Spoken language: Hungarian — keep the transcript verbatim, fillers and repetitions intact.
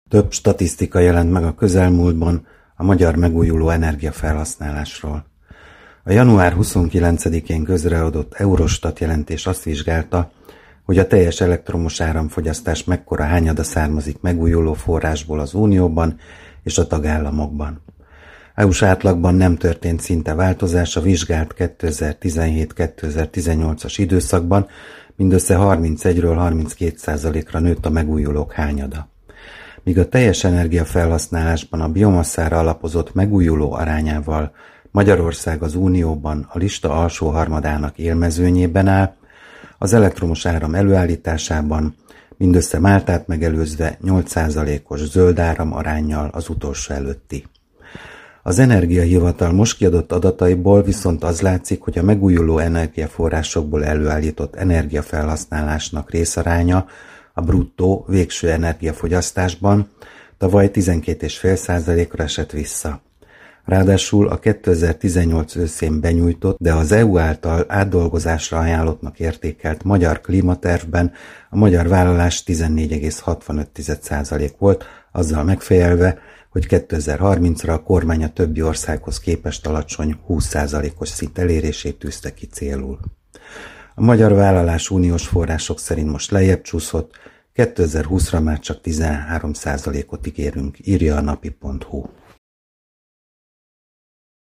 Több statisztika jelent meg a közelmúltban a magyar megújuló energiafelhasználásról. A január huszonkilencedikén közreadott Eurostat jelentés azt vizsgálta, hogy a teljes elektromos áramfogyasztás mekkora hányada származik megújuló forrásból az Unióban és a tagállamokban. é u-s átlagban nem történt szinte változás a vizsgált kétezer-tizenhét-kétezer-tizennyolcas időszakban, mindössze harmincegyről harminckét százalékra nőtt a megújulók hányada. Míg a teljes energiafelhasználásban a biomasszára alapozott megújuló arányával Magyarország az Unióban a lista alsó harmadának élmezőnyében áll, az elektromos áram előállításában mindössze Máltát megelőzve nyolc százalékos zöld áram aránnyal az utolsó előtti. Az Energiahivatal most kiadott adataiból viszont az látszik, hogy a megújuló energiaforrásokból előállított energiafelhasználásnak részaránya a bruttó végső energiafogyasztásban tavaly tizenkét egész öt százalékra esett vissza. Ráadásul a kétezer-tizennyolc őszén benyújtott, de az é u által átdolgozásra ajánlottnak értékelt magyar klímatervben a magyar vállalás tizennégy egész hatvanöt százalék volt, azzal megfejelve, hogy kétezer-harmincra a kormány a többi országhoz képest alacsony húsz százalékos szint elérését tűzte ki célul. A magyar vállalás uniós források szerint most lejjebb csúszott, kétezer-húszra már csak tizenhárom százalékot ígérünk, írja a napi pont hu.